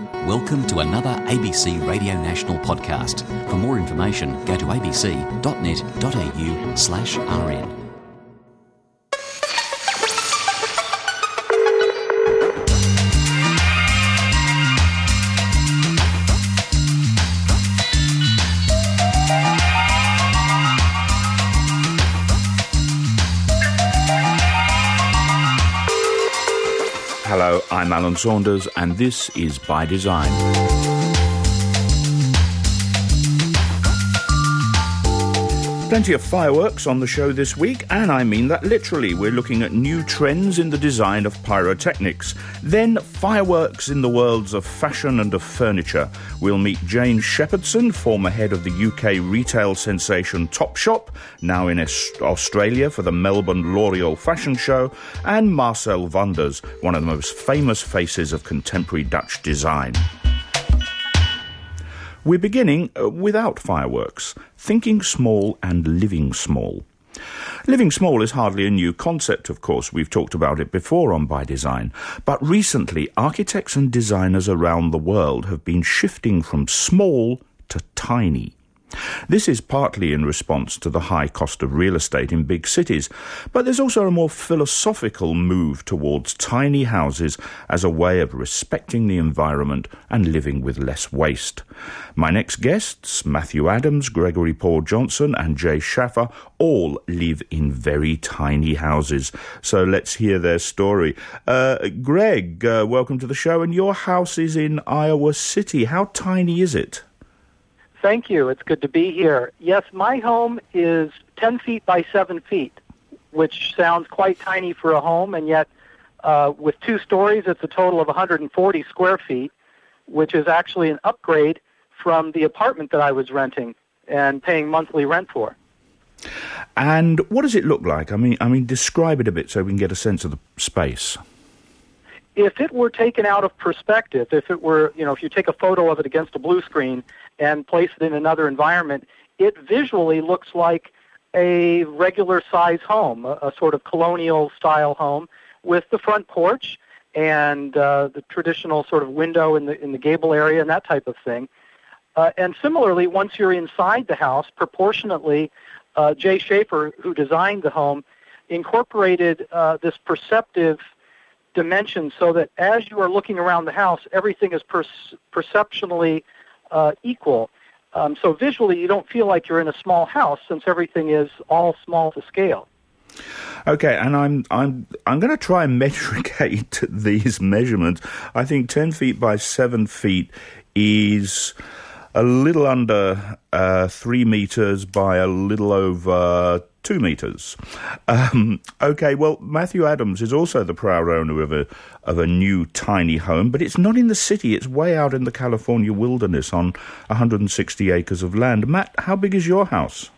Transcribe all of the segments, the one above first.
Welcome to another ABC Radio National podcast. For more information, go to abc.net.au/rn. Hello, I'm Alan Saunders, and this is By Design. Plenty of fireworks on the show this week, and I mean that literally. We're looking at new trends in the design of pyrotechnics. Then fireworks in the worlds of fashion and of furniture. We'll meet Jane Shepherdson, former head of the UK retail sensation Topshop, now in Australia for the Melbourne L'Oreal Fashion Show, and Marcel Wanders, one of the most famous faces of contemporary Dutch design. We're beginning without fireworks, thinking small and living small. Living small is hardly a new concept, of course. We've talked about it before on By Design. But recently, architects and designers around the world have been shifting from small to tiny. This is partly in response to the high cost of real estate in big cities, but there's also a more philosophical move towards tiny houses as a way of respecting the environment and living with less waste. My next guests, Matthew Adams, Gregory Paul Johnson and Jay Schaffer, all live in very tiny houses. So let's hear their story. Greg, welcome to the show, and your house is in Iowa City. How tiny is it? Thank you. It's good to be here. Yes, my home is 10 feet by 7 feet, which sounds quite tiny for a home, and yet with 2 stories, it's a total of 140 square feet, which is actually an upgrade from the apartment that I was renting and paying monthly rent for. And what does it look like? I mean, describe it a bit so we can get a sense of the space. If it were taken out of perspective, if it were, if you take a photo of it against a blue screen and place it in another environment, it visually looks like a regular size home, a sort of colonial style home with the front porch and the traditional sort of window in the gable area and that type of thing. And similarly, once you're inside the house, proportionately, Jay Schaffer, who designed the home, incorporated this perceptive dimension so that as you are looking around the house, everything is perceptually equal. So visually, you don't feel like you're in a small house since everything is all small to scale. Okay, and I'm going to try and metricate these measurements. I think 10 feet by 7 feet is a little under 3 meters by a little over 2 meters. Okay, well, Matthew Adams is also the proud owner of a new tiny home, but it's not in the city. It's way out in the California wilderness on 160 acres of land. Matt, how big is your house?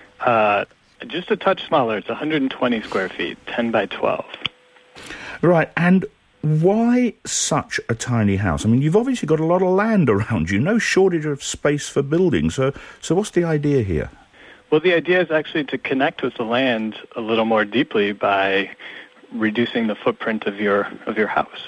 Just a touch smaller. It's 120 square feet, 10 by 12. Right, and why such a tiny house? I mean, you've obviously got a lot of land around you, no shortage of space for building. So what's the idea here? Well, the idea is actually to connect with the land a little more deeply by reducing the footprint of your house.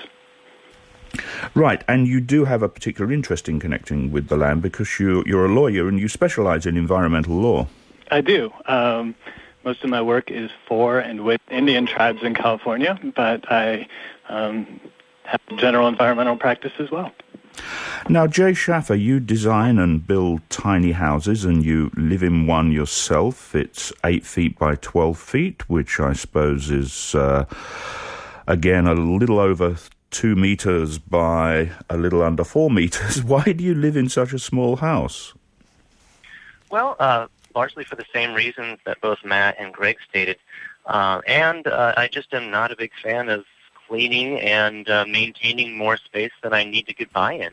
Right, and you do have a particular interest in connecting with the land because you're a lawyer and you specialize in environmental law. I do. Most of my work is for and with Indian tribes in California, but I have general environmental practice as well. Now, Jay Schaffer, you design and build tiny houses and you live in one yourself. It's 8 feet by 12 feet, which I suppose is, again, a little over 2 meters by a little under 4 meters. Why do you live in such a small house? Well, largely for the same reasons that both Matt and Greg stated. And I just am not a big fan of cleaning and maintaining more space than I need to get by in.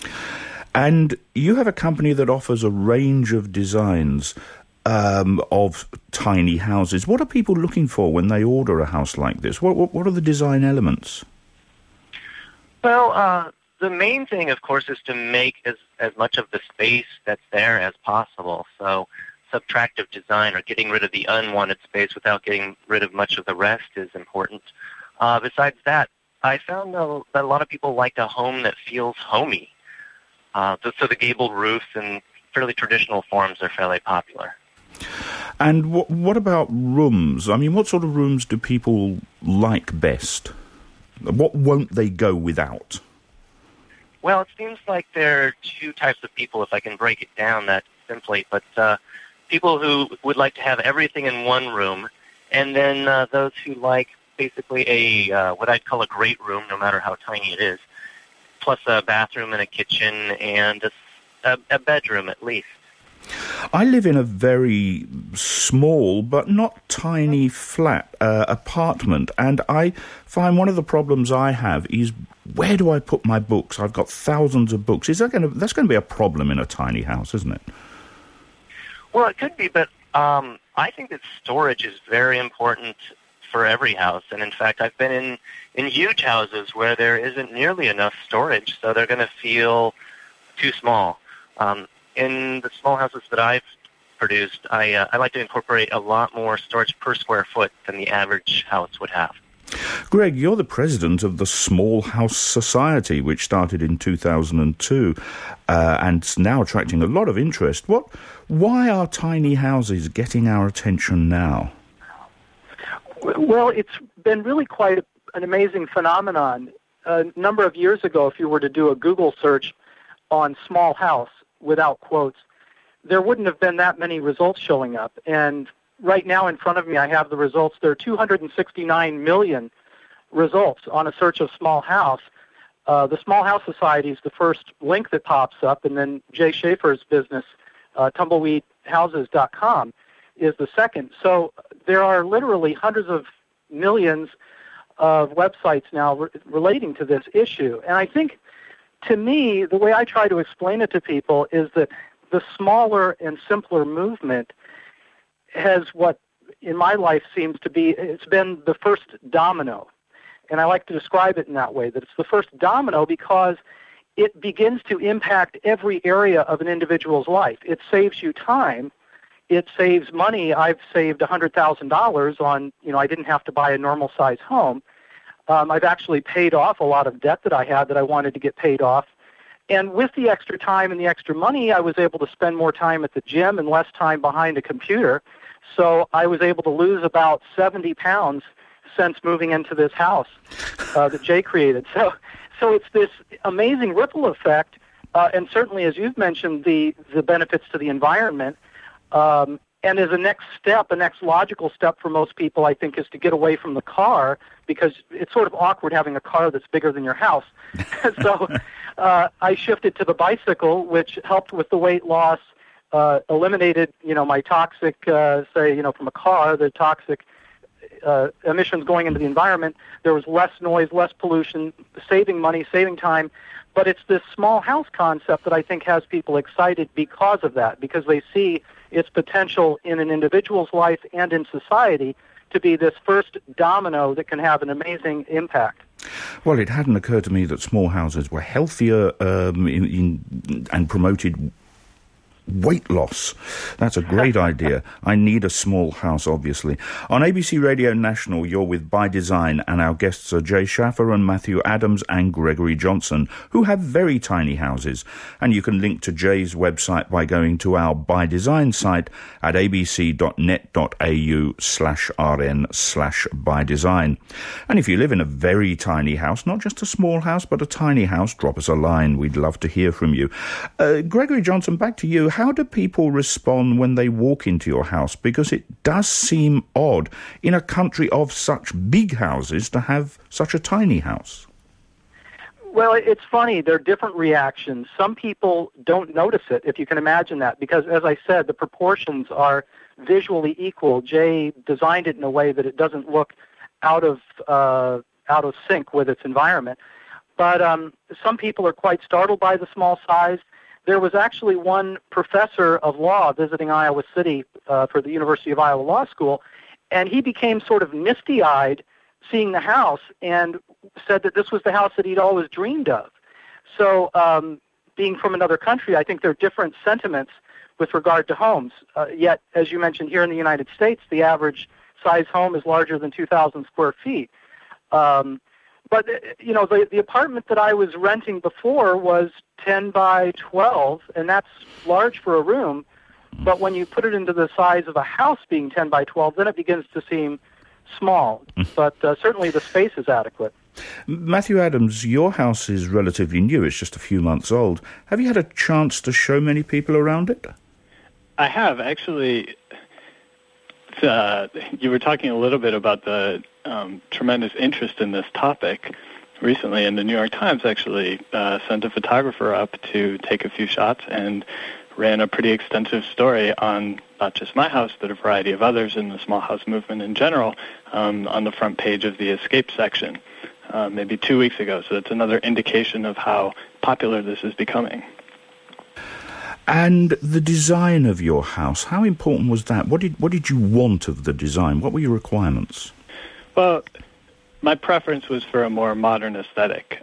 And you have a company that offers a range of designs of tiny houses. What are people looking for when they order a house like this? What are the design elements? Well, the main thing, of course, is to make as much of the space that's there as possible. So subtractive design, or getting rid of the unwanted space without getting rid of much of the rest, is important. Besides that, I found that a lot of people like a home that feels homey. So the gabled roofs and fairly traditional forms are fairly popular. And what about rooms? I mean, what sort of rooms do people like best? What won't they go without? Well, it seems like there are two types of people, if I can break it down that simply. But people who would like to have everything in one room, and then those who like basically a what I'd call a great room, no matter how tiny it is, plus a bathroom and a kitchen and a bedroom at least. I live in a very small but not tiny flat apartment, and I find one of the problems I have is, where do I put my books? I've got thousands of books. That's going to be a problem in a tiny house, isn't it? Well, it could be, but I think that storage is very important for every house. And in fact, I've been in huge houses where there isn't nearly enough storage, so they're going to feel too small. In the small houses that I've produced, I like to incorporate a lot more storage per square foot than the average house would have. Greg, you're the president of the Small House Society, which started in 2002 and now attracting a lot of interest. Why are tiny houses getting our attention now? Well, it's been really quite an amazing phenomenon. A number of years ago, if you were to do a Google search on small house without quotes, there wouldn't have been that many results showing up. And right now in front of me, I have the results. There are 269 million results on a search of small house. The Small House Society is the first link that pops up, and then Jay Schaefer's business, tumbleweedhouses.com, is the second. So there are literally hundreds of millions of websites now relating to this issue. And I think, to me, the way I try to explain it to people is that the smaller and simpler movement has what, in my life, seems to be, it's been the first domino. And I like to describe it in that way, that it's the first domino because it begins to impact every area of an individual's life. It saves you time. It saves money. I've saved $100,000 on, I didn't have to buy a normal size home. I've actually paid off a lot of debt that I had that I wanted to get paid off. And with the extra time and the extra money, I was able to spend more time at the gym and less time behind a computer. So I was able to lose about 70 pounds since moving into this house that Jay created. So it's this amazing ripple effect, and certainly, as you've mentioned, the benefits to the environment. And as a next step, a next logical step for most people, I think, is to get away from the car, because it's sort of awkward having a car that's bigger than your house. So I shifted to the bicycle, which helped with the weight loss, eliminated, my toxic, from a car, the toxic emissions going into the environment. There was less noise, less pollution, saving money, saving time. But it's this small house concept that I think has people excited because of that, because they see its potential in an individual's life and in society to be this first domino that can have an amazing impact. Well, it hadn't occurred to me that small houses were healthier and promoted weight loss. That's a great idea. I need a small house, obviously. On ABC Radio National, you're with By Design, and our guests are Jay Schaffer and Matthew Adams and Gregory Johnson, who have very tiny houses. And you can link to Jay's website by going to our By Design site at abc.net.au/rn/bydesign. And if you live in a very tiny house, not just a small house, but a tiny house, drop us a line. We'd love to hear from you. Gregory Johnson, back to you. How do people respond when they walk into your house? Because it does seem odd in a country of such big houses to have such a tiny house. Well, it's funny. There are different reactions. Some people don't notice it, if you can imagine that, because, as I said, the proportions are visually equal. Jay designed it in a way that it doesn't look out of sync with its environment. But some people are quite startled by the small size. There was actually one professor of law visiting Iowa City for the University of Iowa Law School, and he became sort of misty-eyed seeing the house and said that this was the house that he'd always dreamed of. So being from another country, I think there are different sentiments with regard to homes. Yet, as you mentioned, here in the United States, the average size home is larger than 2,000 square feet. But, the apartment that I was renting before was 10 by 12, and that's large for a room. But when you put it into the size of a house being 10 by 12, then it begins to seem small. But certainly the space is adequate. Matthew Adams, your house is relatively new. It's just a few months old. Have you had a chance to show many people around it? I have, actually. You were talking a little bit about the tremendous interest in this topic recently, and the New York Times actually sent a photographer up to take a few shots and ran a pretty extensive story on not just my house, but a variety of others in the small house movement in general on the front page of the Escape section maybe 2 weeks ago. So that's another indication of how popular this is becoming. And the design of your house, how important was that? What did you want of the design? What were your requirements? Well, my preference was for a more modern aesthetic.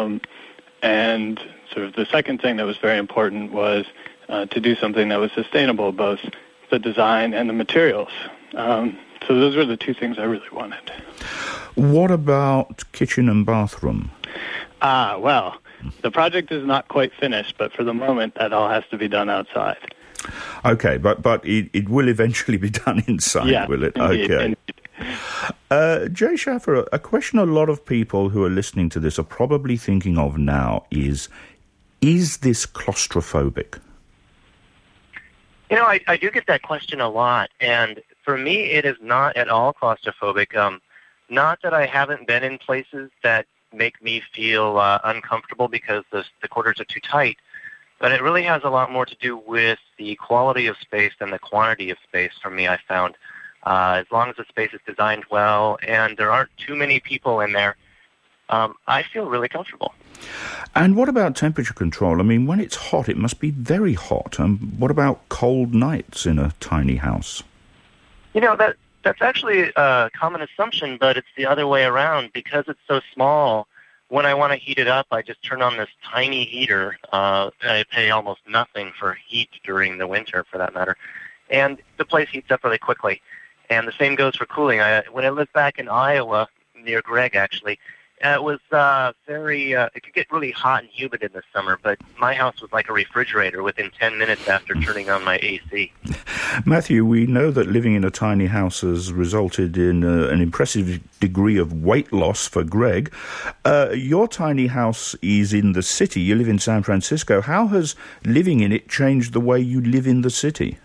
And sort of the second thing that was very important was to do something that was sustainable, both the design and the materials. So those were the two things I really wanted. What about kitchen and bathroom? Well, the project is not quite finished, but for the moment, that all has to be done outside. Okay, but it will eventually be done inside, will it? Indeed, okay. Indeed. Jay Schaffer, a question a lot of people who are listening to this are probably thinking of now is this claustrophobic? You know, I do get that question a lot, and for me, it is not at all claustrophobic. Not that I haven't been in places that make me feel uncomfortable because the quarters are too tight, but it really has a lot more to do with the quality of space than the quantity of space for me, I found. As long as the space is designed well and there aren't too many people in there, I feel really comfortable. And what about temperature control? I mean, when it's hot, it must be very hot. What about cold nights in a tiny house? You know, that's actually a common assumption, but it's the other way around. Because it's so small, when I want to heat it up, I just turn on this tiny heater. I pay almost nothing for heat during the winter, for that matter. And the place heats up really quickly. And the same goes for cooling. When I lived back in Iowa, near Greg, actually, it was it could get really hot and humid in the summer, but my house was like a refrigerator within 10 minutes after turning on my AC. Matthew, we know that living in a tiny house has resulted in an impressive degree of weight loss for Greg. Your tiny house is in the city. You live in San Francisco. How has living in it changed the way you live in the city?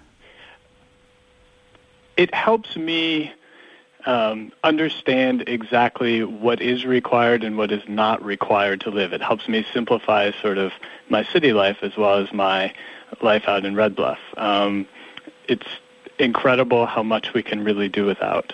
It helps me understand exactly what is required and what is not required to live. It helps me simplify sort of my city life as well as my life out in Red Bluff. It's incredible how much we can really do without.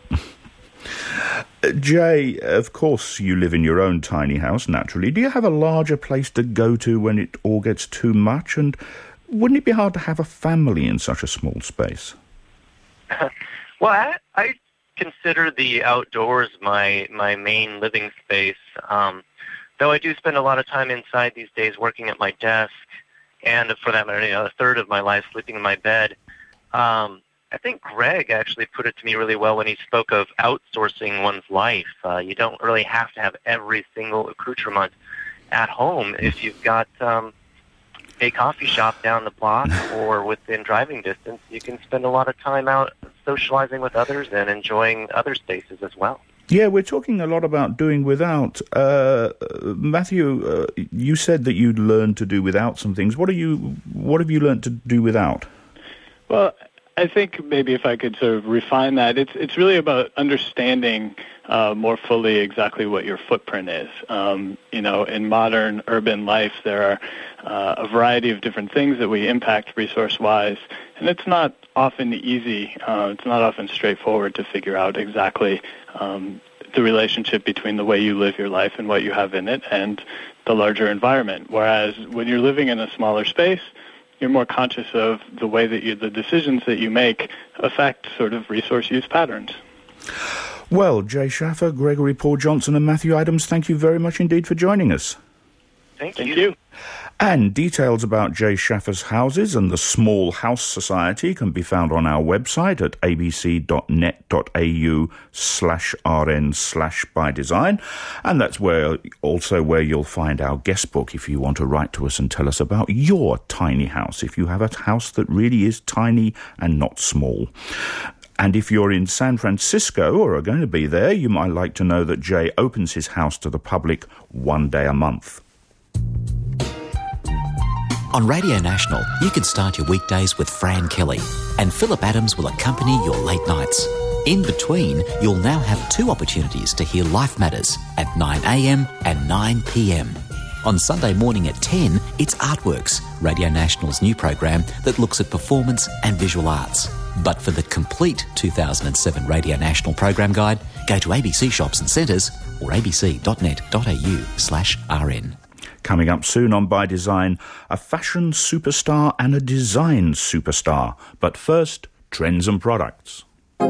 Jay, of course you live in your own tiny house, naturally. Do you have a larger place to go to when it all gets too much? And wouldn't it be hard to have a family in such a small space? Well, I consider the outdoors my main living space, though I do spend a lot of time inside these days working at my desk, and for that matter, a third of my life sleeping in my bed. I think Greg actually put it to me really well when he spoke of outsourcing one's life. You don't really have to have every single accoutrement at home. If you've got a coffee shop down the block or within driving distance, you can spend a lot of time out socializing with others and enjoying other spaces as well. Yeah, we're talking a lot about doing without. Matthew, you said that you'd learned to do without some things. What have you learned to do without? Well, I think maybe if I could sort of refine that, it's really about understanding more fully exactly what your footprint is. In modern urban life, there are a variety of different things that we impact resource-wise, and it's not often easy. It's not often straightforward to figure out exactly the relationship between the way you live your life and what you have in it and the larger environment. Whereas when you're living in a smaller space, you're more conscious of the way that the decisions that you make affect sort of resource use patterns. Well, Jay Schaffer, Gregory Paul Johnson and Matthew Adams, thank you very much indeed for joining us. Thank you. And details about Jay Schaffer's houses and the Small House Society can be found on our website at abc.net.au/rn/bydesign. And that's where you'll find our guest book if you want to write to us and tell us about your tiny house, if you have a house that really is tiny and not small. And if you're in San Francisco or are going to be there, you might like to know that Jay opens his house to the public one day a month. On Radio National, you can start your weekdays with Fran Kelly, and Philip Adams will accompany your late nights. In between, you'll now have 2 opportunities to hear Life Matters at 9 a.m. and 9 p.m. On Sunday morning at 10, it's Artworks, Radio National's new program that looks at performance and visual arts. But for the complete 2007 Radio National program guide, go to ABC Shops and Centres or abc.net.au/rn. Coming up soon on By Design, a fashion superstar and a design superstar. But first, trends and products.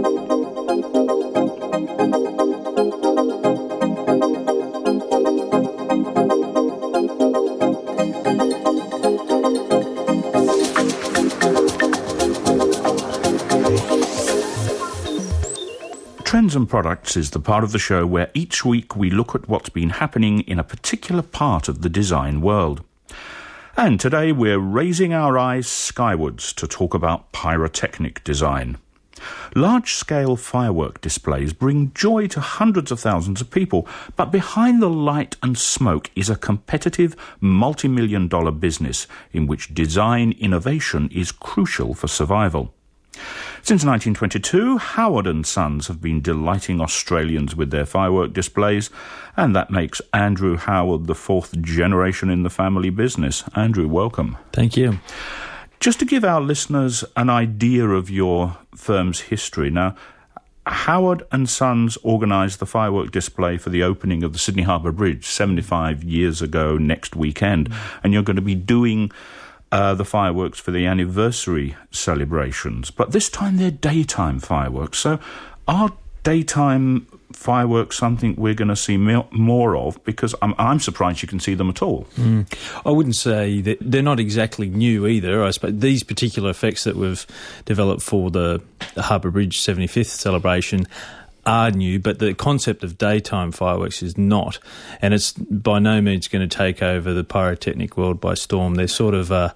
Trends and Products is the part of the show where each week we look at what's been happening in a particular part of the design world. And today we're raising our eyes skywards to talk about pyrotechnic design. Large-scale firework displays bring joy to hundreds of thousands of people, but behind the light and smoke is a competitive multi-million-dollar business in which design innovation is crucial for survival. Since 1922, Howard & Sons have been delighting Australians with their firework displays, and that makes Andrew Howard the 4th generation in the family business. Andrew, welcome. Thank you. Just to give our listeners an idea of your firm's history, now, Howard & Sons organised the firework display for the opening of the Sydney Harbour Bridge 75 years ago next weekend, and you're going to be doing the fireworks for the anniversary celebrations. But this time they're daytime fireworks. So are daytime fireworks something we're going to see more of? Because I'm surprised you can see them at all. I wouldn't say that they're not exactly new either. I suppose these particular effects that we've developed for the Harbour Bridge 75th celebration are new, but the concept of daytime fireworks is not, and it's by no means going to take over the pyrotechnic world by storm. They're sort of an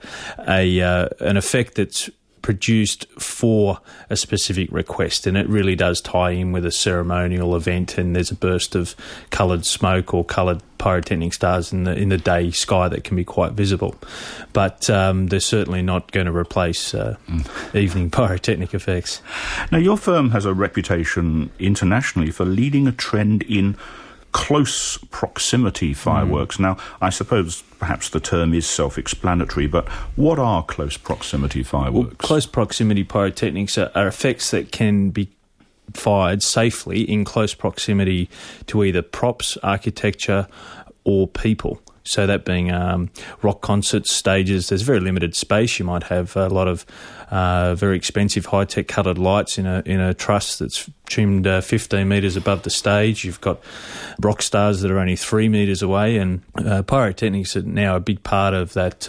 effect that's produced for a specific request, and it really does tie in with a ceremonial event, and there's a burst of coloured smoke or coloured pyrotechnic stars in the day sky that can be quite visible. But they're certainly not going to replace evening pyrotechnic effects. Now, your firm has a reputation internationally for leading a trend in close proximity fireworks. Now, I suppose perhaps the term is self-explanatory, but what are close proximity fireworks? Well, close proximity pyrotechnics are effects that can be fired safely in close proximity to either props, architecture, or people. So that being rock concerts, stages, there's very limited space. You might have a lot of very expensive high-tech coloured lights in a truss that's trimmed 15 metres above the stage. You've got rock stars that are only 3 metres away, and pyrotechnics are now a big part of that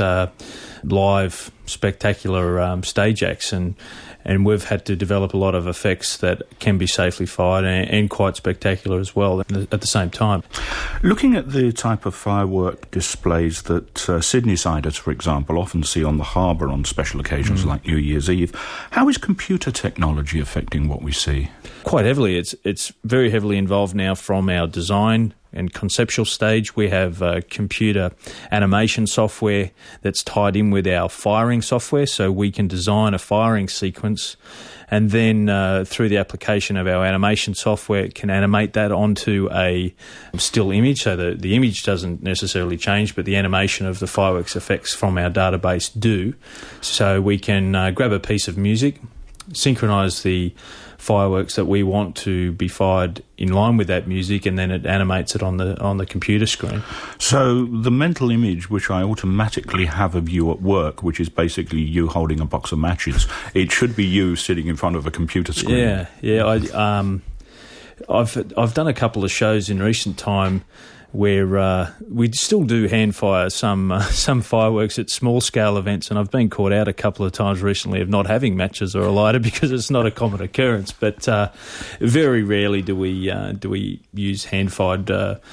live, spectacular stage acts, and we've had to develop a lot of effects that can be safely fired and quite spectacular as well at the same time. Looking at the type of firework displays that Sydneysiders, for example, often see on the harbour on special occasions like New Year's Eve, how is computer technology affecting what we see? Quite heavily. It's very heavily involved now from our design and conceptual stage. We have computer animation software that's tied in with our firing software, so we can design a firing sequence, and then through the application of our animation software, it can animate that onto a still image, so the image doesn't necessarily change, but the animation of the fireworks effects from our database do. So we can grab a piece of music, synchronise the fireworks that we want to be fired in line with that music, and then it animates it on the computer screen. So the mental image which I automatically have of you at work, which is basically you holding a box of matches, it should be you sitting in front of a computer screen. Yeah. I've done a couple of shows in recent time where we still do hand fire some fireworks at small scale events, and I've been caught out a couple of times recently of not having matches or a lighter because it's not a common occurrence. But very rarely do we use hand fired.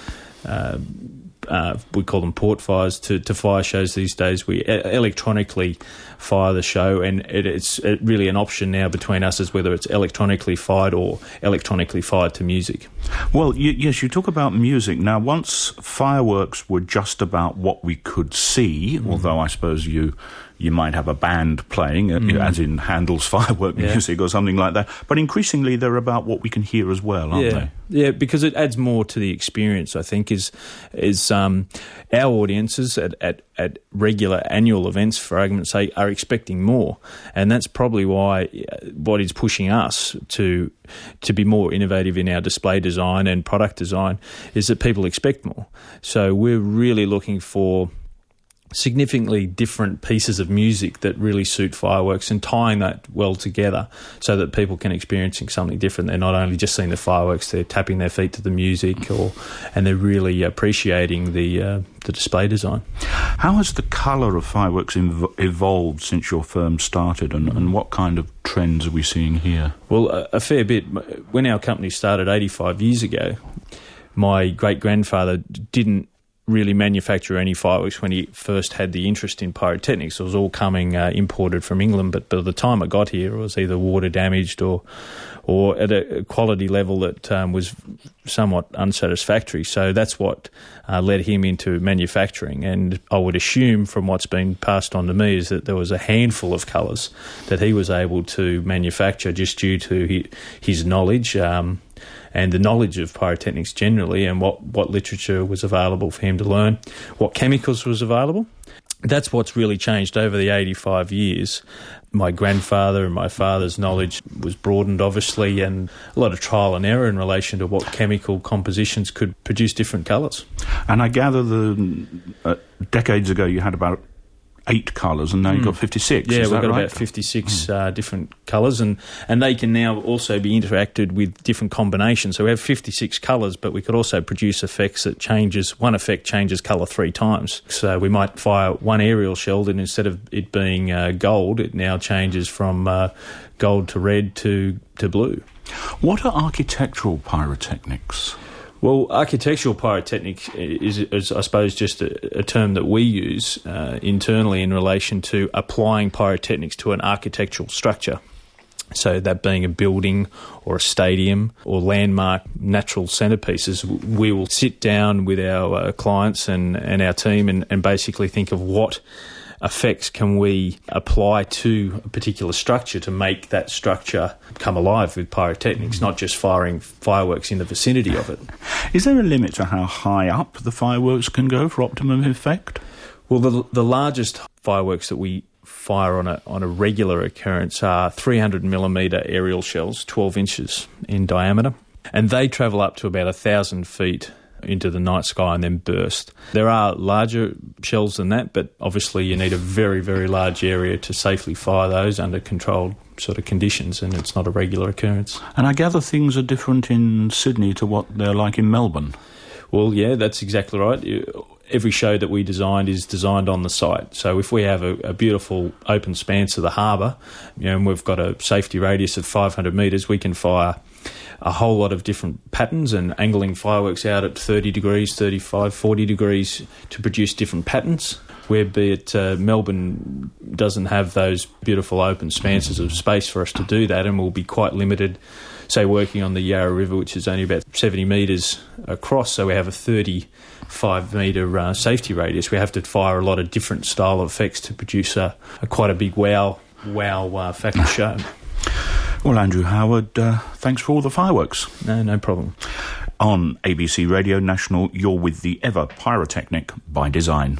We call them port fires to fire shows these days. We electronically fire the show, and it's really an option now between us as whether it's electronically fired or electronically fired to music. Well, yes, you talk about music. Now, once fireworks were just about what we could see, although I suppose you might have a band playing, as in Handel's firework music or something like that. But increasingly, they're about what we can hear as well, aren't they? Yeah, because it adds more to the experience, I think, is our audiences at regular annual events, for argument's sake, are expecting more. And that's probably why what is pushing us to be more innovative in our display design and product design is that people expect more. So we're really looking for significantly different pieces of music that really suit fireworks and tying that well together so that people can experience something different. They're not only just seeing the fireworks, they're tapping their feet to the music and they're really appreciating the display design. How has the colour of fireworks evolved since your firm started, and what kind of trends are we seeing here? Well, a fair bit. When our company started 85 years ago, my great-grandfather didn't really manufacture any fireworks when he first had the interest in pyrotechnics. It was all coming imported from England, but by the time it got here, it was either water damaged or at a quality level that was somewhat unsatisfactory. So that's what led him into manufacturing. And I would assume from what's been passed on to me is that there was a handful of colours that he was able to manufacture just due to his knowledge and the knowledge of pyrotechnics generally, and what literature was available for him to learn, what chemicals was available. That's what's really changed over the 85 years. My grandfather and my father's knowledge was broadened, obviously, and a lot of trial and error in relation to what chemical compositions could produce different colours. And I gather decades ago you had about 8 colours, and now you've got 56. Yeah, is we've that got right? about 56 different colours, and they can now also be interacted with different combinations. So we have 56 colours, but we could also produce effects that one effect changes colour 3 times. So we might fire one aerial shell, and instead of it being gold, it now changes from gold to red to blue. What are architectural pyrotechnics? Well, architectural pyrotechnics is, I suppose, just a term that we use internally in relation to applying pyrotechnics to an architectural structure. So that being a building or a stadium or landmark natural centrepieces, we will sit down with our clients and our team and basically think of what effects can we apply to a particular structure to make that structure come alive with pyrotechnics, not just firing fireworks in the vicinity of it. Is there a limit to how high up the fireworks can go for optimum effect? Well, the largest fireworks that we fire on a regular occurrence are 300mm aerial shells, 12 inches in diameter, and they travel up to about 1,000 feet into the night sky and then burst. There are larger shells than that, but obviously you need a very, very large area to safely fire those under controlled sort of conditions, and it's not a regular occurrence. And I gather things are different in Sydney to what they're like in Melbourne. Well, yeah, that's exactly right. Every show that we designed is designed on the site. So if we have a beautiful open span of the harbour, and we've got a safety radius of 500 metres, we can fire a whole lot of different patterns and angling fireworks out at 30 degrees, 35, 40 degrees to produce different patterns, where be it Melbourne doesn't have those beautiful open spans of space for us to do that, and we'll be quite limited, say, working on the Yarra River, which is only about 70 metres across, so we have a 35-metre safety radius. We have to fire a lot of different style of effects to produce quite a big wow factor show. Well, Andrew Howard, thanks for all the fireworks. No problem. On ABC Radio National, you're with the ever pyrotechnic by design.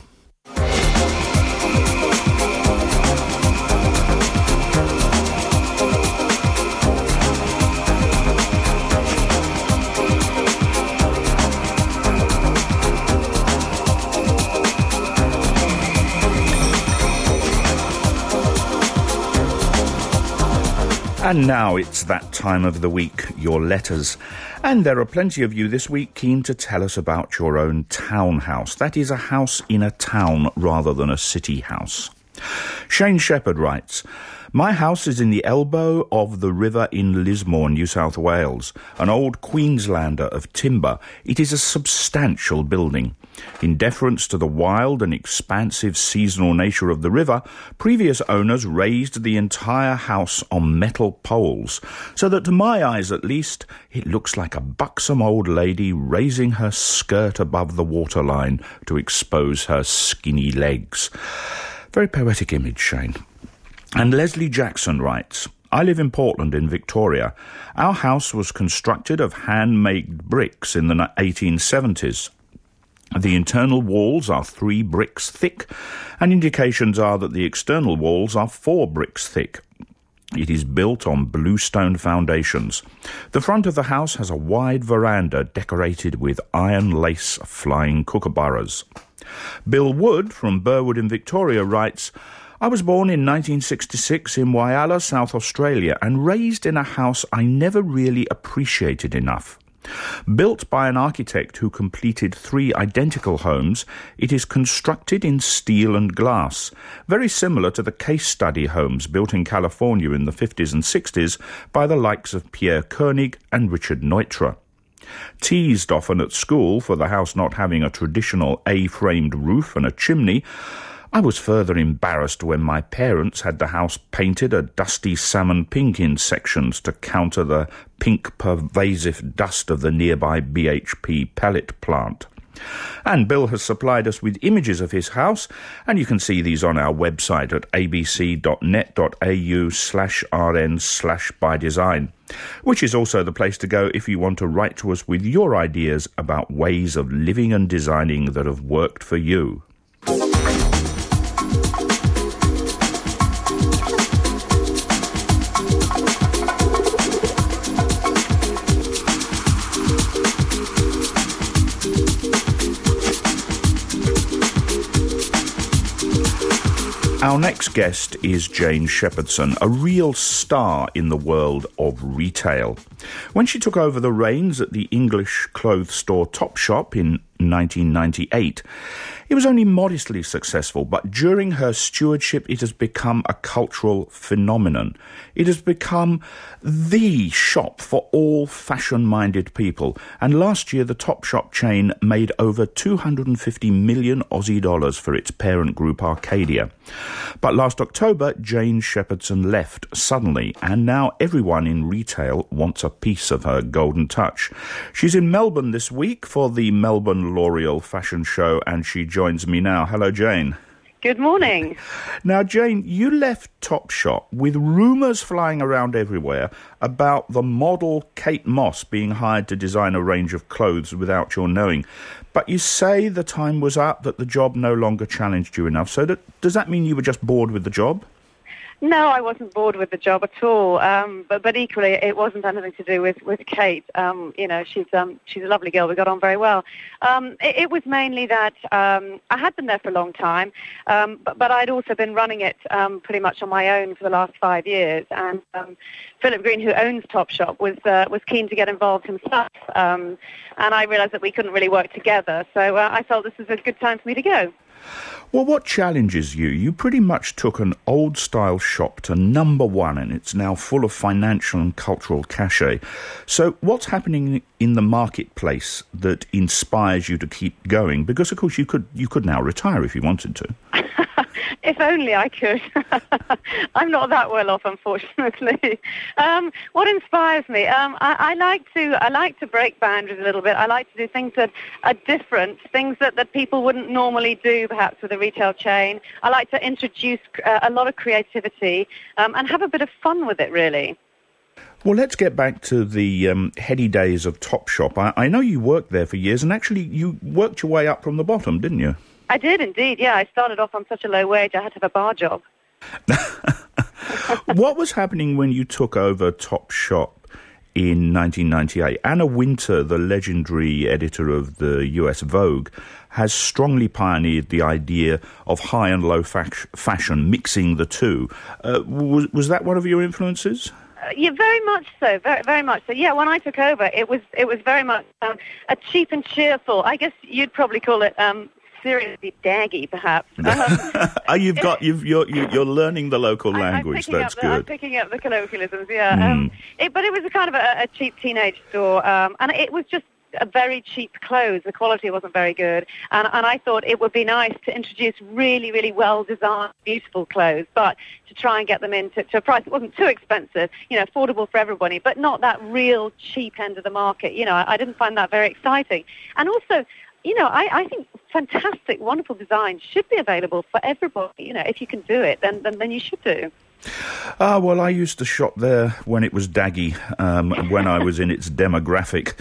And now it's that time of the week, your letters. And there are plenty of you this week keen to tell us about your own townhouse. That is, a house in a town rather than a city house. Shane Shepherd writes, "My house is in the elbow of the river in Lismore, New South Wales, an old Queenslander of timber. It is a substantial building. In deference to the wild and expansive seasonal nature of the river, previous owners raised the entire house on metal poles, so that to my eyes at least, it looks like a buxom old lady raising her skirt above the waterline to expose her skinny legs." Very poetic image, Shane. And Leslie Jackson writes, "I live in Portland in Victoria. Our house was constructed of handmade bricks in the 1870s. The internal walls are 3 bricks thick, and indications are that the external walls are 4 bricks thick. It is built on bluestone foundations. The front of the house has a wide veranda decorated with iron lace flying kookaburras." Bill Wood from Burwood in Victoria writes, "I was born in 1966 in Whyalla, South Australia, and raised in a house I never really appreciated enough. Built by an architect who completed 3 identical homes, it is constructed in steel and glass, very similar to the case study homes built in California in the 50s and 60s by the likes of Pierre Koenig and Richard Neutra. Teased often at school for the house not having a traditional A-framed roof and a chimney, I was further embarrassed when my parents had the house painted a dusty salmon pink in sections to counter the pink pervasive dust of the nearby BHP pellet plant. And Bill has supplied us with images of his house, and you can see these on our website at abc.net.au/rn/bydesign, which is also the place to go if you want to write to us with your ideas about ways of living and designing that have worked for you. Our next guest is Jane Shepherdson, a real star in the world of retail. When she took over the reins at the English clothes store Topshop in 1998, it was only modestly successful, but during her stewardship it has become a cultural phenomenon. It has become the shop for all fashion-minded people, and last year the Topshop chain made over 250 million Aussie dollars for its parent group Arcadia. But last October, Jane Shepherdson left suddenly, and now everyone in retail wants a piece of her golden touch. She's in Melbourne this week for the Melbourne L'Oreal Fashion Show, and she joins me now. Hello, Jane. Good morning. Now, Jane, you left Topshop with rumours flying around everywhere about the model Kate Moss being hired to design a range of clothes without your knowing. But you say the time was up, that the job no longer challenged you enough. So does that mean you were just bored with the job? No, I wasn't bored with the job at all. But equally, it wasn't anything to do with Kate. She's a lovely girl. We got on very well. It was mainly that I had been there for a long time, but I'd also been running it pretty much on my own for the last 5 years. And Philip Green, who owns Topshop, was keen to get involved himself. And I realised that we couldn't really work together. So I felt this was a good time for me to go. Well, what challenges you? You pretty much took an old-style shop to number one, and it's now full of financial and cultural cachet. So what's happening in the marketplace that inspires you to keep going? Because, of course, you could now retire if you wanted to. If only I could. I'm not that well off, unfortunately. What inspires me? I like to break boundaries a little bit. I like to do things that are different, things that people wouldn't normally do, perhaps with a retail chain. I like to introduce a lot of creativity and have a bit of fun with it, really. Well, let's get back to the heady days of Topshop. I know you worked there for years, and actually you worked your way up from the bottom, didn't you? I did indeed, yeah. I started off on such a low wage, I had to have a bar job. What was happening when you took over Topshop in 1998? Anna Wintour, the legendary editor of the US Vogue, has strongly pioneered the idea of high and low fashion, mixing the two. Was that one of your influences? Yeah, very much so. Very, very much so. Yeah, when I took over, it was very much a cheap and cheerful. I guess you'd probably call it seriously daggy, perhaps. You're learning the local language. That's good. I'm picking up the colloquialisms. Yeah, but it was a kind of a cheap teenage store, and it was just a very cheap clothes. The quality wasn't very good, and I thought it would be nice to introduce really, really well-designed, beautiful clothes, but to try and get them into a price that wasn't too expensive, affordable for everybody, but not that real cheap end of the market. I didn't find that very exciting. And also, I think fantastic, wonderful design should be available for everybody. If you can do it, then you should do. Well, I used to shop there when it was daggy, when I was in its demographic.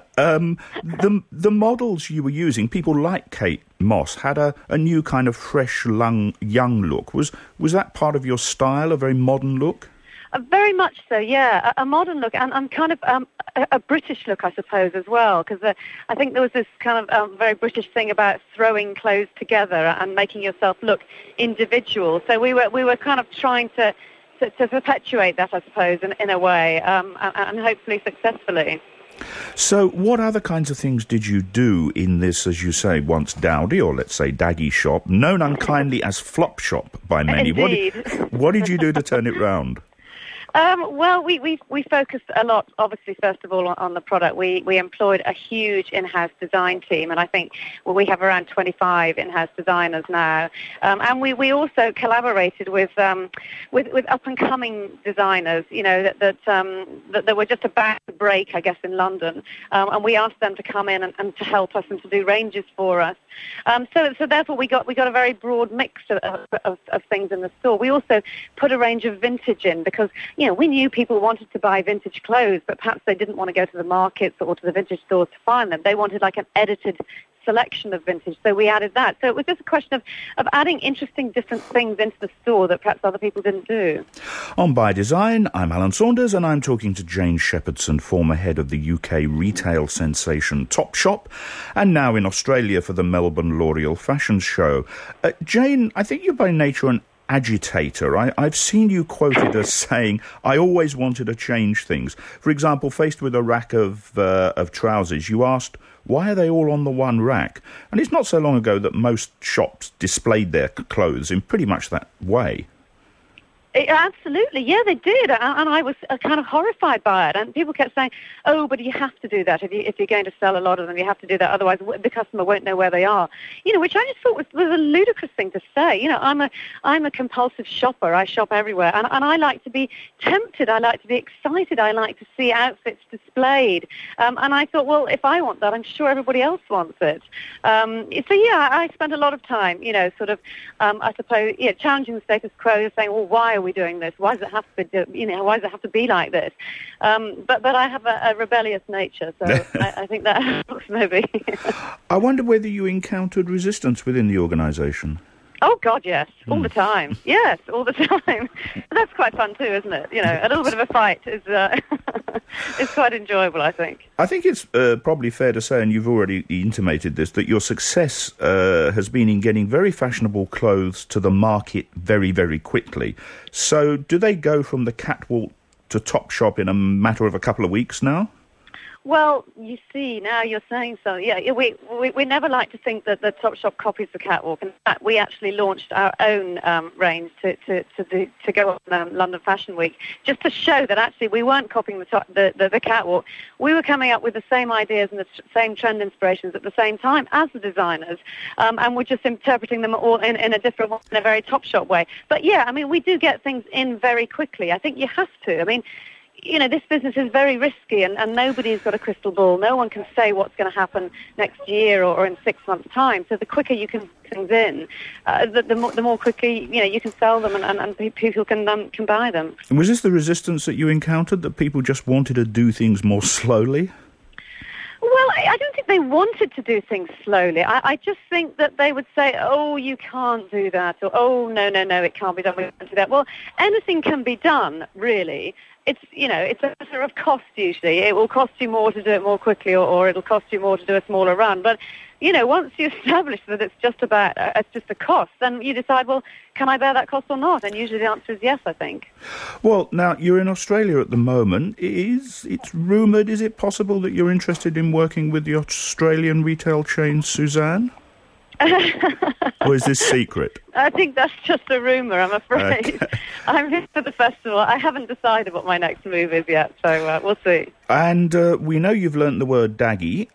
The models you were using, people like Kate Moss, had a new kind of fresh, young look. Was that part of your style, a very modern look? Very much so, yeah. A modern look and kind of a British look, I suppose, as well, because I think there was this kind of very British thing about throwing clothes together and making yourself look individual. So we were kind of trying to perpetuate that, I suppose, in a way, and hopefully successfully. So what other kinds of things did you do in this, as you say, once dowdy, or let's say daggy shop, known unkindly as Flop Shop by many? Indeed. What did you do to turn it round? Well, we focused a lot, obviously, first of all, on the product. We employed a huge in-house design team, and I think we have around 25 in-house designers now. And we also collaborated with up-and-coming designers, that were just about to break, I guess, in London. And we asked them to come in and to help us and to do ranges for us. So therefore, we got a very broad mix of things in the store. We also put a range of vintage in because, we knew people wanted to buy vintage clothes, but perhaps they didn't want to go to the markets or to the vintage stores to find them. They wanted like an edited selection of vintage, so we added that. So it was just a question of adding interesting different things into the store that perhaps other people didn't do. On By Design, I'm Alan Saunders, and I'm talking to Jane Shepherdson, former head of the UK retail sensation Topshop, and now in Australia for the Melbourne L'Oreal Fashion Show. Jane, I think you're by nature an agitator. I've seen you quoted as saying, I always wanted to change things. For example, faced with a rack of trousers, you asked, why are they all on the one rack? And it's not so long ago that most shops displayed their clothes in pretty much that way. Absolutely, yeah, they did, and I was kind of horrified by it. And people kept saying, "Oh, but you have to do that if you're going to sell a lot of them. You have to do that, otherwise the customer won't know where they are." Which I just thought was a ludicrous thing to say. I'm a compulsive shopper. I shop everywhere, and I like to be tempted. I like to be excited. I like to see outfits displayed. And I thought, well, if I want that, I'm sure everybody else wants it. So yeah, I spent a lot of time, I suppose, challenging the status quo, saying, well, why are we doing this? Why does it have to be, why does it have to be like this? But I have a rebellious nature, so I think that helps maybe. I wonder whether you encountered resistance within the organisation. Oh, God, yes. All the time. Yes, all the time. That's quite fun too, isn't it? A little bit of a fight is quite enjoyable, I think. I think it's probably fair to say, and you've already intimated this, that your success has been in getting very fashionable clothes to the market very, very quickly. So do they go from the catwalk to Topshop in a matter of a couple of weeks now? Well, you see, now you're saying so. Yeah, we never like to think that the Topshop copies the catwalk. In fact, we actually launched our own range to go on London Fashion Week, just to show that actually we weren't copying the catwalk. We were coming up with the same ideas and the same trend inspirations at the same time as the designers, and we're just interpreting them all in a different way, in a very Topshop way. But yeah, we do get things in very quickly. I think you have to. This business is very risky, and nobody's got a crystal ball. No one can say what's going to happen next year or in 6 months' time. So the quicker you can put things in, the more quickly you can sell them and people can buy them. And was this the resistance that you encountered, that people just wanted to do things more slowly? Well, I don't think they wanted to do things slowly. I just think that they would say, oh, you can't do that, or oh, no, it can't be done, we can't do that. Well, anything can be done, really. It's a matter of cost usually. It will cost you more to do it more quickly, or it'll cost you more to do a smaller run. But once you establish that it's just a cost, then you decide, well, can I bear that cost or not? And usually the answer is yes, I think. Well, now, you're in Australia at the moment. It's rumoured, is it possible that you're interested in working with the Australian retail chain Suzanne? Or is this secret? I think that's just a rumour, I'm afraid. Okay. I'm here for the festival. I haven't decided what my next move is yet, so we'll see. And we know you've learnt the word daggy,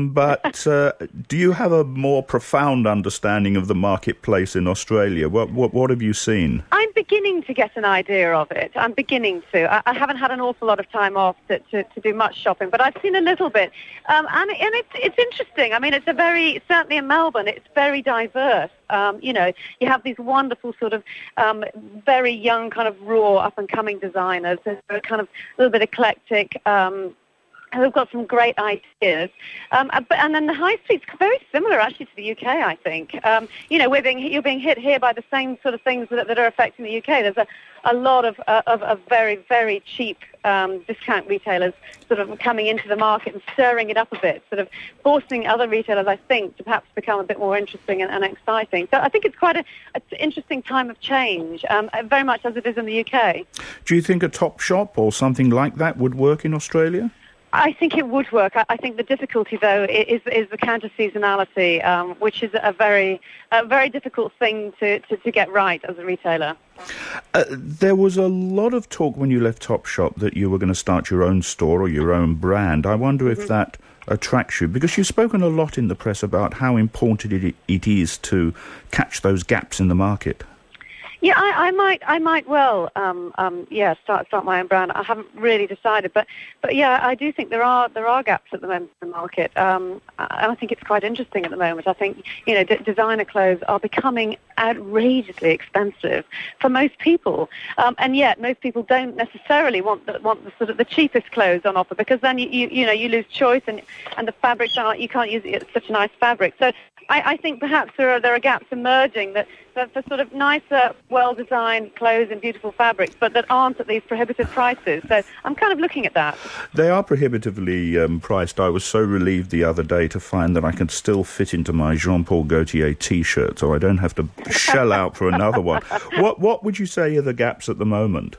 but do you have a more profound understanding of the marketplace in Australia? What have you seen? I'm beginning to get an idea of it. I'm beginning to. I haven't had an awful lot of time off to do much shopping, but I've seen a little bit. And it's interesting. I mean, certainly in Melbourne, it's very diverse. You have these wonderful sort of very young, kind of raw, up-and-coming designers. They're kind of a little bit eclectic. Who've got some great ideas. And then the high street's very similar, actually, to the UK, I think. You're being hit here by the same sort of things that are affecting the UK. There's a lot of very, very cheap discount retailers sort of coming into the market and stirring it up a bit, sort of forcing other retailers, I think, to perhaps become a bit more interesting and exciting. So I think it's quite an interesting time of change, very much as it is in the UK. Do you think a Topshop or something like that would work in Australia? I think it would work. I think the difficulty, though, is the counter-seasonality, which is a very difficult thing to get right as a retailer. There was a lot of talk when you left Topshop that you were going to start your own store or your own brand. I wonder if that attracts you, because you've spoken a lot in the press about how important it is to catch those gaps in the market. Yeah, I might well, start my own brand. I haven't really decided, but yeah, I do think there are gaps at the moment in the market, and I think it's quite interesting at the moment. I think designer clothes are becoming outrageously expensive for most people, and yet most people don't necessarily want the sort of the cheapest clothes on offer, because then you lose choice, and the fabrics you can't use it. It's such a nice fabric. So I think perhaps there are gaps emerging that for sort of nicer, well-designed clothes and beautiful fabrics, but that aren't at these prohibitive prices. So I'm kind of looking at that. They are prohibitively priced. I was so relieved the other day to find that I can still fit into my Jean-Paul Gaultier T-shirt, so I don't have to shell out for another one. What would you say are the gaps at the moment?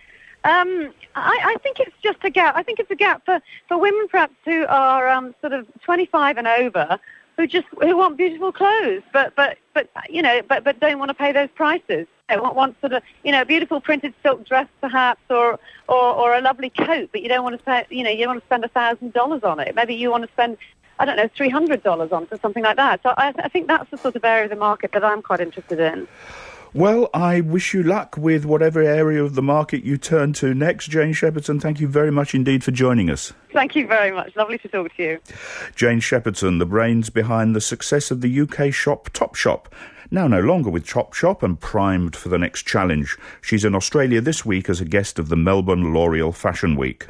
I think it's just a gap. I think it's a gap for women perhaps who are sort of 25 and over, who want beautiful clothes, but don't want to pay those prices. They want sort of a beautiful printed silk dress perhaps, or a lovely coat, but you don't want to spend $1,000 on it. Maybe you want to spend $300 on it or something like that. So I think that's the sort of area of the market that I'm quite interested in. Well, I wish you luck with whatever area of the market you turn to next. Jane Shepherdson, thank you very much indeed for joining us. Thank you very much. Lovely to talk to you. Jane Shepherdson, the brains behind the success of the UK shop Topshop. Now no longer with Topshop and primed for the next challenge. She's in Australia this week as a guest of the Melbourne L'Oreal Fashion Week.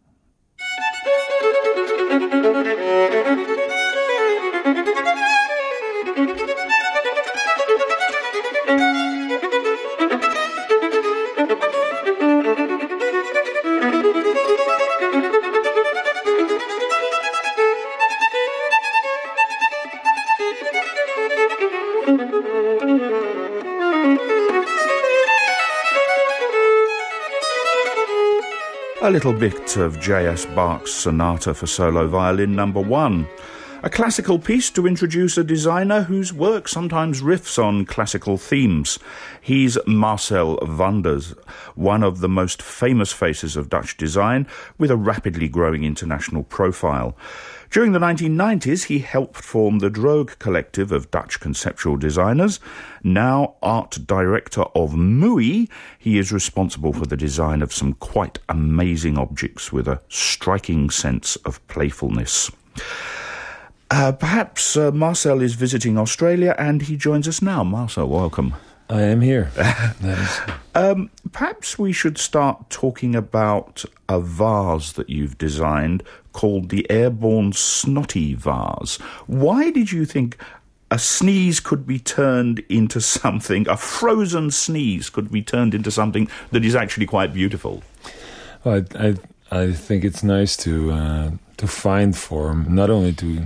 A little bit of J.S. Bach's Sonata for Solo Violin No. 1. A classical piece to introduce a designer whose work sometimes riffs on classical themes. He's Marcel Wanders, one of the most famous faces of Dutch design, with a rapidly growing international profile. During the 1990s, he helped form the Droog collective of Dutch conceptual designers. Now art director of MUI, he is responsible for the design of some quite amazing objects with a striking sense of playfulness. Perhaps Marcel is visiting Australia and he joins us now. Marcel, welcome. I am here. Perhaps we should start talking about a vase that you've designed called the Airborne Snotty Vase. Why did you think a sneeze could be turned into something, a frozen sneeze could be turned into something that is actually quite beautiful? Well, I think it's nice to find form, not only to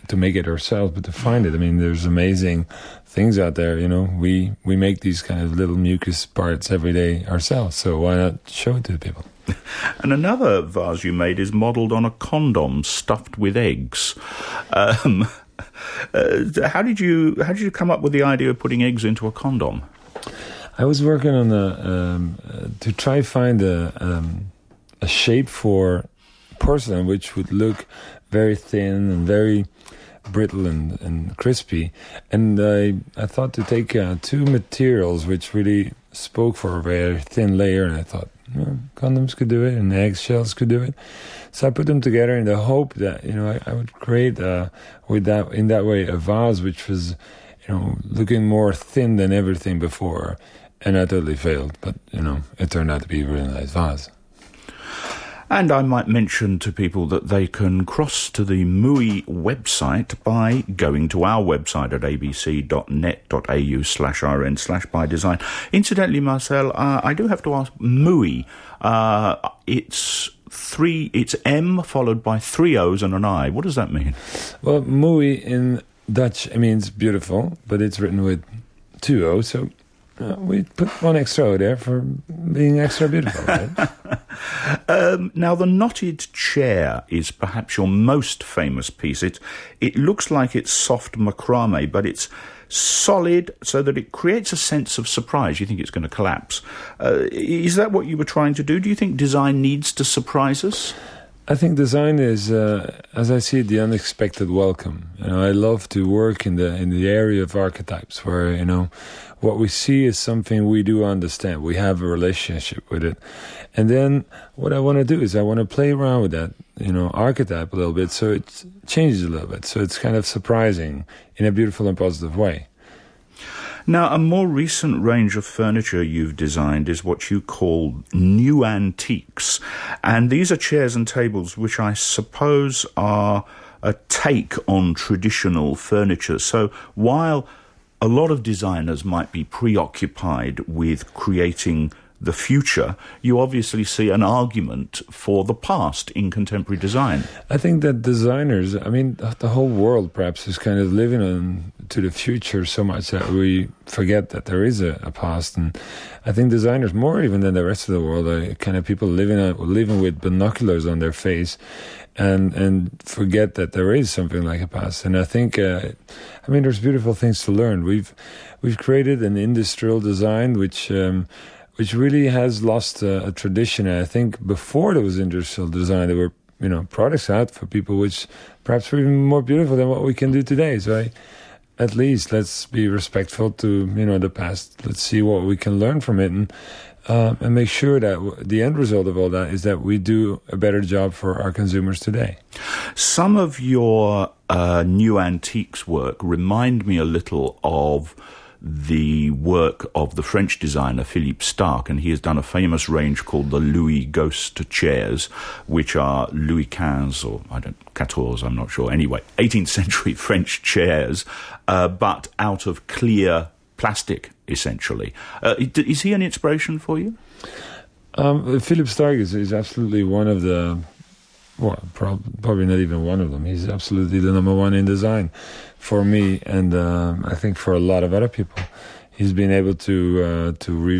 to make it ourselves, but to find it. I mean, there's amazing things out there. We make these kind of little mucus parts every day ourselves. So why not show it to the people? And another vase you made is modelled on a condom stuffed with eggs. How did you come up with the idea of putting eggs into a condom? I was working on to try find a shape for porcelain which would look very thin and very brittle and crispy. And I thought to take two materials which really spoke for a very thin layer, and I thought, condoms could do it and eggshells could do it. So I put them together in the hope that I would create in that way a vase which was looking more thin than everything before. And I totally failed, but it turned out to be a really nice vase. And I might mention to people that they can cross to the MUI website by going to our website at abc.net.au/rn/bydesign. Incidentally, Marcel, I do have to ask, MUI, it's M followed by 3 O's and an I. What does that mean? Well, MUI in Dutch, means beautiful, but it's written with 2 O's, so we put one extra O there for being extra beautiful, right? Now, the knotted chair is perhaps your most famous piece. It looks like it's soft macrame, but it's solid so that it creates a sense of surprise. You think it's going to collapse. Is that what you were trying to do? Do you think design needs to surprise us? I think design is, as I see it, the unexpected welcome. I love to work in the area of archetypes where, what we see is something we do understand. We have a relationship with it. And then what I want to do is I want to play around with that, archetype a little bit so it changes a little bit. So it's kind of surprising in a beautiful and positive way. Now, a more recent range of furniture you've designed is what you call new antiques. And these are chairs and tables which I suppose are a take on traditional furniture. So while a lot of designers might be preoccupied with creating the future, you obviously see an argument for the past in contemporary design. I think that designers, the whole world perhaps is kind of living on to the future so much that we forget that there is a past. And I think designers, more even than the rest of the world, are kind of people living with binoculars on their face and forget that there is something like a past. And I think, there's beautiful things to learn. We've created an industrial design which really has lost a tradition. And I think before there was industrial design, there were products out for people which perhaps were even more beautiful than what we can do today. So at least let's be respectful to the past. Let's see what we can learn from it, and make sure that the end result of all that is that we do a better job for our consumers today. Some of your new antiques work remind me a little of the work of the French designer Philippe Starck, and he has done a famous range called the Louis Ghost chairs, which are Louis XV or XIV, I'm not sure. Anyway, 18th century French chairs, but out of clear plastic, essentially. Is he an inspiration for you? Philippe Starck is absolutely one of the... Well, probably not even one of them. He's absolutely the number one in design for me, and I think for a lot of other people. He's been able to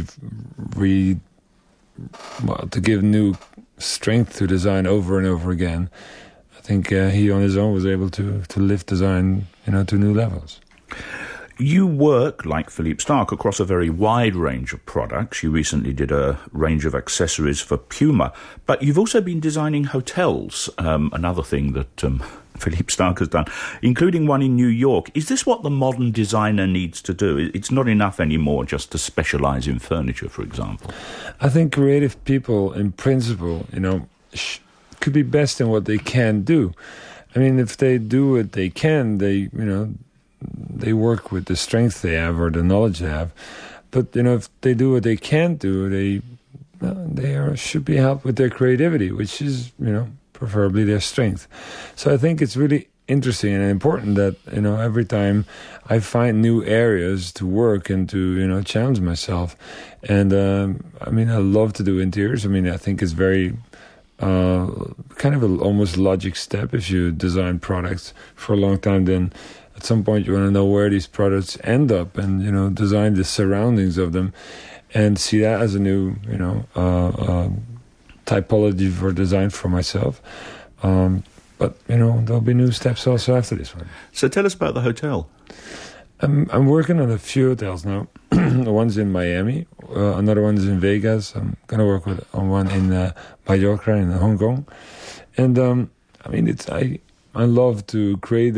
give new strength to design over and over again. I think he on his own was able to lift design, to new levels. You work, like Philippe Starck, across a very wide range of products. You recently did a range of accessories for Puma, but you've also been designing hotels, another thing that Philippe Starck has done, including one in New York. Is this what the modern designer needs to do? It's not enough anymore just to specialize in furniture, for example. I think creative people, in principle, could be best in what they can do. If they do what they can, they work with the strength they have or the knowledge they have. But, if they do what they can't do, they should be helped with their creativity, which is, preferably their strength. So I think it's really interesting and important that, every time I find new areas to work and to, challenge myself. And, I love to do interiors. I think it's very kind of an almost logic step. If you design products for a long time, then at some point you want to know where these products end up, and design the surroundings of them, and see that as a new typology for design for myself. But there'll be new steps also after this one. So tell us about the hotel. I'm working on a few hotels now. One's in Miami, another one's in Vegas. I'm going to work on one in Mallorca in Hong Kong. And I love to create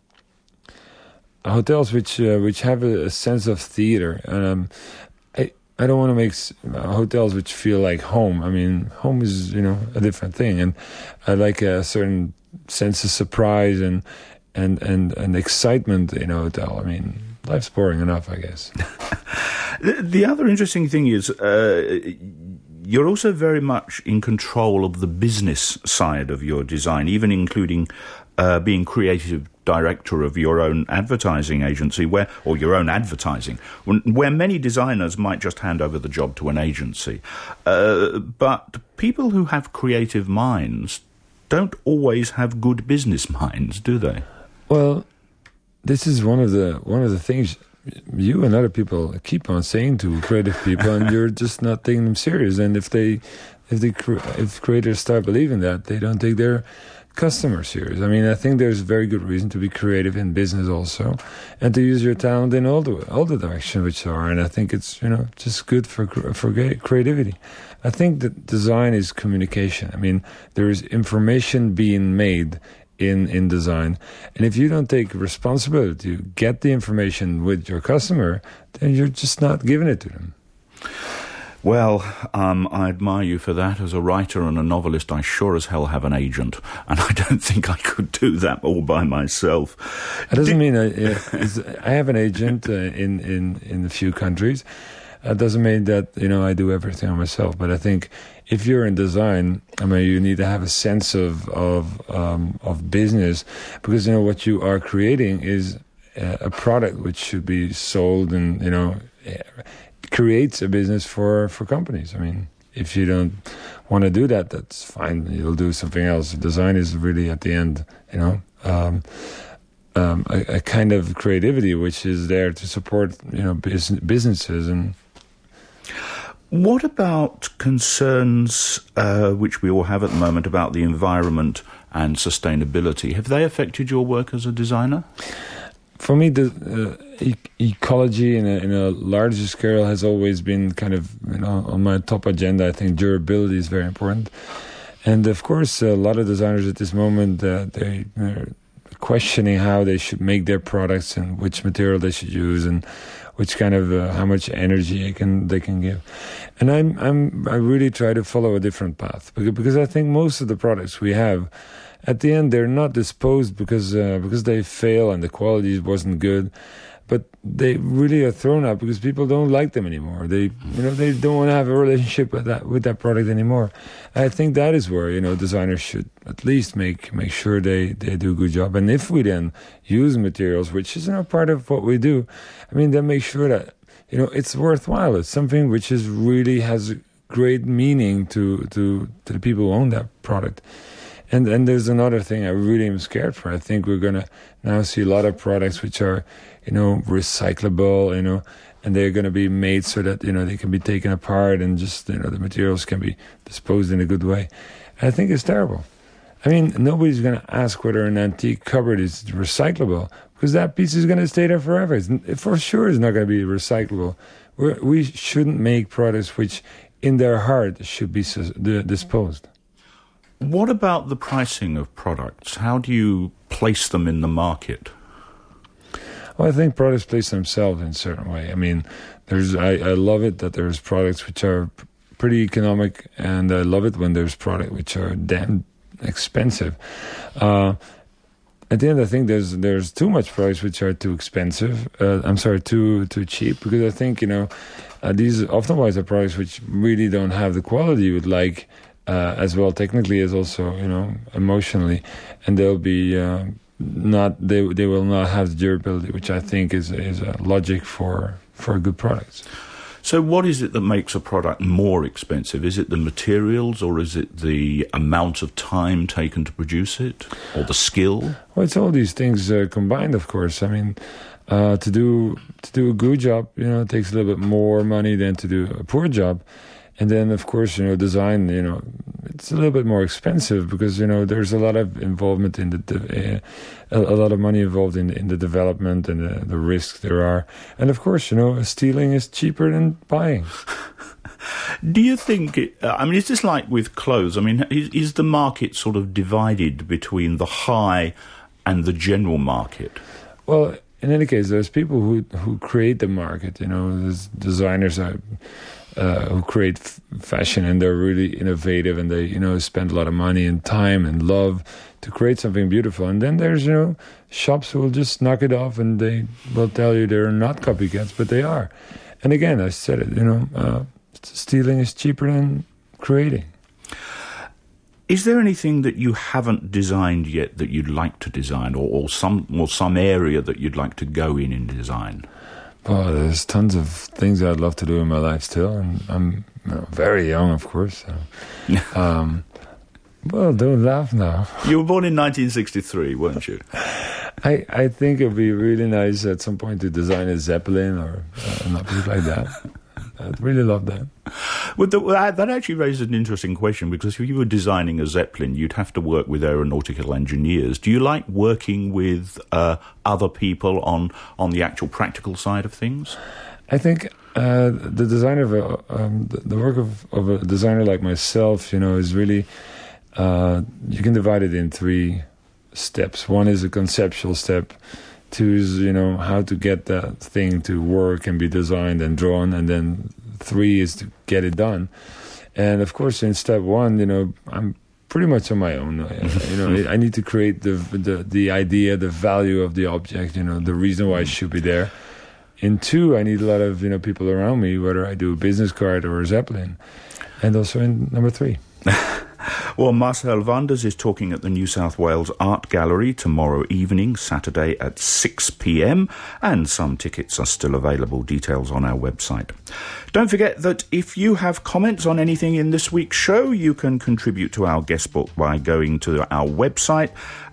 hotels which have a sense of theater. I don't want to make hotels which feel like home. I mean, home is a different thing, and I like a certain sense of surprise and excitement in a hotel. I mean, life's boring enough, I guess. The other interesting thing is you're also very much in control of the business side of your design, even including being creative director of your own advertising agency, or your own advertising, where many designers might just hand over the job to an agency. But people who have creative minds don't always have good business minds, do they? Well, this is one of the things you and other people keep on saying to creative people, and you're just not taking them serious. And if creators start believing that, they don't take their customers serious. I mean, I think there's very good reason to be creative in business also, and to use your talent in all the directions which are. And I think it's just good for creativity. I think that design is communication. I mean, there is information being made in design, and if you don't take responsibility to get the information with your customer, then you're just not giving it to them. Well, I admire you for that. As a writer and a novelist, I sure as hell have an agent, and I don't think I could do that all by myself. That doesn't mean I have an agent in a few countries. That doesn't mean that I do everything on myself. But I think if you're in design, I mean, you need to have a sense of business, because what you are creating is a product which should be sold, and creates a business for companies. I mean, if you don't want to do that, that's fine. You'll do something else. Design is really at the end, a kind of creativity which is there to support businesses. And what about concerns which we all have at the moment about the environment and sustainability? Have they affected your work as a designer? For me, the ecology in a larger scale has always been kind of on my top agenda. I think durability is very important, and of course, a lot of designers at this moment they're questioning how they should make their products and which material they should use and which kind of how much energy they can give. And I really try to follow a different path, because I think most of the products we have, at the end, they're not disposed because they fail and the quality wasn't good, but they really are thrown out because people don't like them anymore. They don't want to have a relationship with that product anymore. I think that is where designers should at least make sure they do a good job. And if we then use materials, which is part of what we do, I mean, then make sure that it's worthwhile. It's something which is really has great meaning to the people who own that product. And there's another thing I really am scared for. I think we're going to now see a lot of products which are, recyclable, and they're going to be made so that, they can be taken apart and just, the materials can be disposed in a good way. And I think it's terrible. I mean, nobody's going to ask whether an antique cupboard is recyclable, because that piece is going to stay there forever. For sure it's not going to be recyclable. We shouldn't make products which, in their heart, should be disposed. What about the pricing of products? How do you place them in the market? Well, I think products place themselves in a certain way. I mean, I love it that there's products which are pretty economic, and I love it when there's products which are damn expensive. At the end, I think there's too much products which are too expensive. Too cheap, because I think these often are products which really don't have the quality you would like. As well technically as also emotionally, and they'll be they will not have the durability which I think is a logic for good products. So what is it that makes a product more expensive? Is it the materials, or is it the amount of time taken to produce it, or the skill? Well, it's all these things combined, of course. I mean, to do a good job, it takes a little bit more money than to do a poor job. And then, of course, design, it's a little bit more expensive because, there's a lot of involvement in a lot of money involved in the development and the risks there are. And, of course, stealing is cheaper than buying. Do you think, is this like with clothes? I mean, is the market sort of divided between the high and the general market? Well, in any case, there's people who create the market, there's designers who create fashion, and they're really innovative, and they spend a lot of money and time and love to create something beautiful. And then there's shops who will just knock it off, and they will tell you they're not copycats, but they are. And again, I said it, stealing is cheaper than creating. Is there anything that you haven't designed yet that you'd like to design, or some area that you'd like to go in design? Oh, there's tons of things I'd love to do in my life still, and I'm very young, of course. So. Well, don't laugh now. You were born in 1963, weren't you? I think it'd be really nice at some point to design a Zeppelin or something like that. I'd really love that. Well, that actually raises an interesting question, because if you were designing a Zeppelin, you'd have to work with aeronautical engineers. Do you like working with other people on the actual practical side of things? I think the design of the work of a designer like myself, is really you can divide it in 3 steps. One is a conceptual step. 2 is, how to get that thing to work and be designed and drawn. And then 3 is to get it done. And, of course, in step 1, I'm pretty much on my own. I need to create the idea, the value of the object, the reason why it should be there. In 2, I need a lot of, people around me, whether I do a business card or a Zeppelin. And also in number 3. Well, Marcel Wanders is talking at the New South Wales Art Gallery tomorrow evening, Saturday at 6 p.m, and some tickets are still available. Details on our website. Don't forget that if you have comments on anything in this week's show, you can contribute to our guest book by going to our website,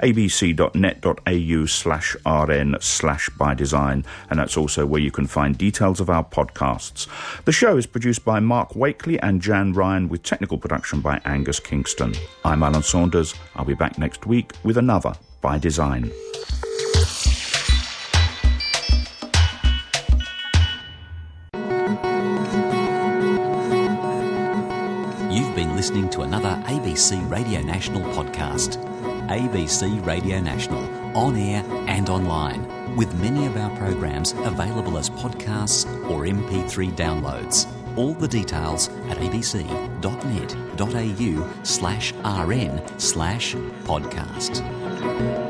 abc.net.au/rn/bydesign, and that's also where you can find details of our podcasts. The show is produced by Mark Wakely and Jan Ryan, with technical production by Angus Kingston. I'm Alan Saunders. I'll be back next week with another By Design. You've been listening to another ABC Radio National podcast. ABC Radio National, on air and online, with many of our programs available as podcasts or MP3 downloads. All the details at abc.net.au/rn/podcast.